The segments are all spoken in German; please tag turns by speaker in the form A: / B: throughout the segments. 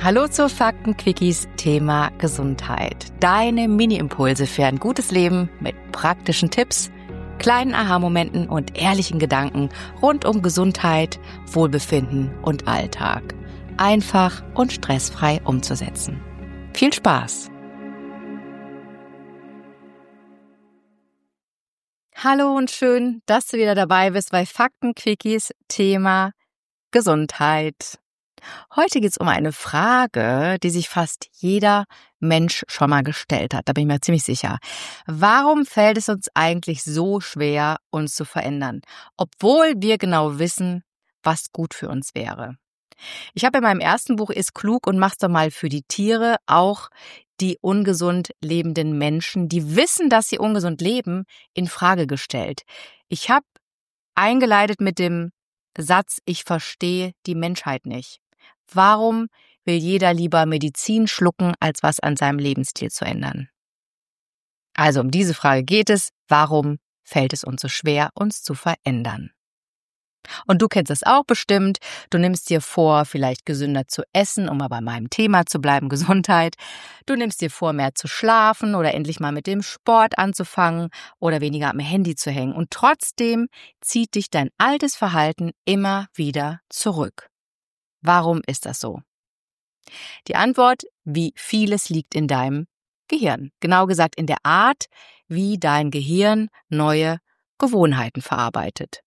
A: Hallo zu Fakten-Quickies Thema Gesundheit. Deine Mini-Impulse für ein gutes Leben mit praktischen Tipps, kleinen Aha-Momenten und ehrlichen Gedanken rund um Gesundheit, Wohlbefinden und Alltag. Einfach und stressfrei umzusetzen. Viel Spaß! Hallo und schön, dass du wieder dabei bist bei Fakten-Quickies Thema Gesundheit. Heute geht es um eine Frage, die sich fast jeder Mensch schon mal gestellt hat, da bin ich mir ziemlich sicher. Warum fällt es uns eigentlich so schwer, uns zu verändern, obwohl wir genau wissen, was gut für uns wäre? Ich habe in meinem ersten Buch Ist klug und mach's doch mal für die Tiere auch die ungesund lebenden Menschen, die wissen, dass sie ungesund leben, in Frage gestellt. Ich habe eingeleitet mit dem Satz, ich verstehe die Menschheit nicht. Warum will jeder lieber Medizin schlucken, als was an seinem Lebensstil zu ändern? Also um diese Frage geht es. Warum fällt es uns so schwer, uns zu verändern? Und du kennst das auch bestimmt. Du nimmst dir vor, vielleicht gesünder zu essen, um mal bei meinem Thema zu bleiben, Gesundheit. Du nimmst dir vor, mehr zu schlafen oder endlich mal mit dem Sport anzufangen oder weniger am Handy zu hängen. Und trotzdem zieht dich dein altes Verhalten immer wieder zurück. Warum ist das so? Die Antwort, wie vieles liegt in deinem Gehirn. Genau gesagt in der Art, wie dein Gehirn neue Gewohnheiten verarbeitet.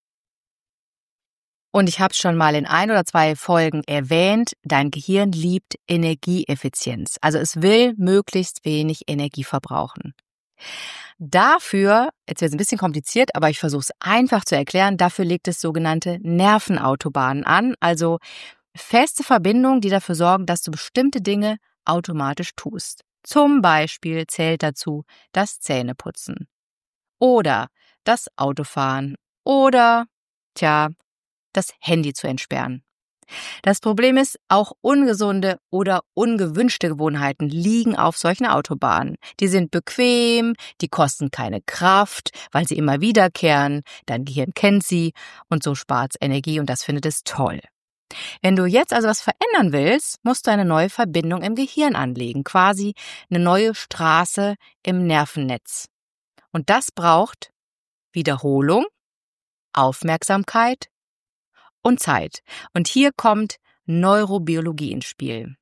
A: Und ich habe es schon mal in 1 oder 2 Folgen erwähnt, dein Gehirn liebt Energieeffizienz. Also es will möglichst wenig Energie verbrauchen. Dafür, jetzt wird es ein bisschen kompliziert, aber ich versuche es einfach zu erklären, dafür legt es sogenannte Nervenautobahnen an, also feste Verbindungen, die dafür sorgen, dass du bestimmte Dinge automatisch tust. Zum Beispiel zählt dazu das Zähneputzen oder das Autofahren oder, das Handy zu entsperren. Das Problem ist, auch ungesunde oder ungewünschte Gewohnheiten liegen auf solchen Autobahnen. Die sind bequem, die kosten keine Kraft, weil sie immer wiederkehren, dein Gehirn kennt sie und so spart es Energie und das findet es toll. Wenn du jetzt also was verändern willst, musst du eine neue Verbindung im Gehirn anlegen, quasi eine neue Straße im Nervennetz. Und das braucht Wiederholung, Aufmerksamkeit und Zeit. Und hier kommt Neurobiologie ins Spiel.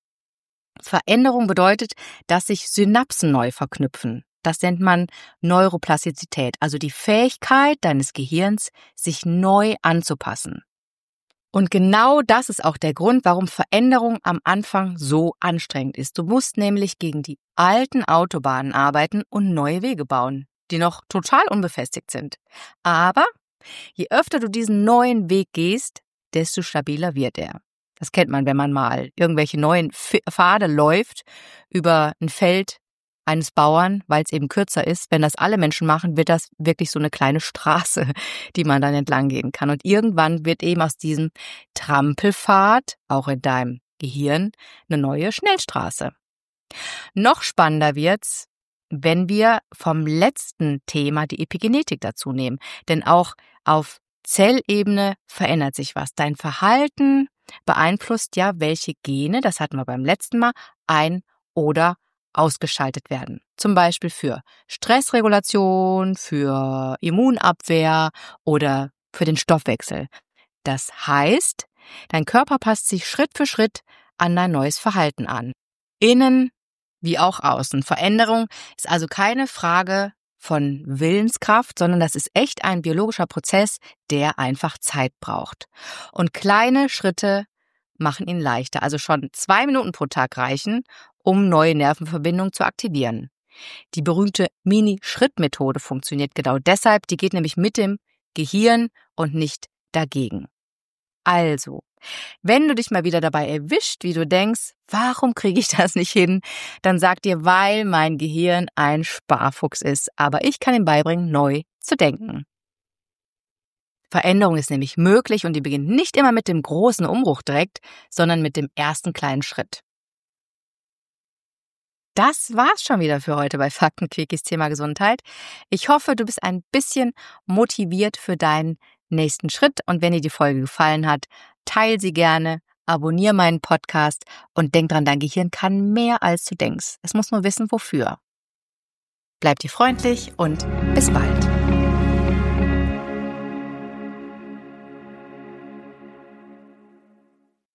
A: Veränderung bedeutet, dass sich Synapsen neu verknüpfen. Das nennt man Neuroplastizität, also die Fähigkeit deines Gehirns, sich neu anzupassen. Und genau das ist auch der Grund, warum Veränderung am Anfang so anstrengend ist. Du musst nämlich gegen die alten Autobahnen arbeiten und neue Wege bauen, die noch total unbefestigt sind. Aber je öfter du diesen neuen Weg gehst, desto stabiler wird er. Das kennt man, wenn man mal irgendwelche neuen Pfade läuft über ein Feld eines Bauern, weil es eben kürzer ist. Wenn das alle Menschen machen, wird das wirklich so eine kleine Straße, die man dann entlang gehen kann. Und irgendwann wird eben aus diesem Trampelpfad, auch in deinem Gehirn, eine neue Schnellstraße. Noch spannender wird's, wenn wir vom letzten Thema die Epigenetik dazu nehmen. Denn auch auf Zellebene verändert sich was. Dein Verhalten beeinflusst ja, welche Gene, das hatten wir beim letzten Mal, ein- oder ausgeschaltet werden. Zum Beispiel für Stressregulation, für Immunabwehr oder für den Stoffwechsel. Das heißt, dein Körper passt sich Schritt für Schritt an dein neues Verhalten an. Innen wie auch außen. Veränderung ist also keine Frage von Willenskraft, sondern das ist echt ein biologischer Prozess, der einfach Zeit braucht. Und kleine Schritte machen ihn leichter. Also schon 2 Minuten pro Tag reichen, um neue Nervenverbindungen zu aktivieren. Die berühmte Mini-Schritt-Methode funktioniert genau deshalb. Die geht nämlich mit dem Gehirn und nicht dagegen. Also, wenn du dich mal wieder dabei erwischt, wie du denkst, warum kriege ich das nicht hin, dann sag dir, weil mein Gehirn ein Sparfuchs ist. Aber ich kann ihm beibringen, neu zu denken. Veränderung ist nämlich möglich und die beginnt nicht immer mit dem großen Umbruch direkt, sondern mit dem ersten kleinen Schritt. Das war's schon wieder für heute bei Fakten-Quickies Thema Gesundheit. Ich hoffe, du bist ein bisschen motiviert für deinen nächsten Schritt und wenn dir die Folge gefallen hat, teile sie gerne, abonniere meinen Podcast und denk dran, dein Gehirn kann mehr als du denkst. Es muss nur wissen, wofür. Bleib dir freundlich und bis bald.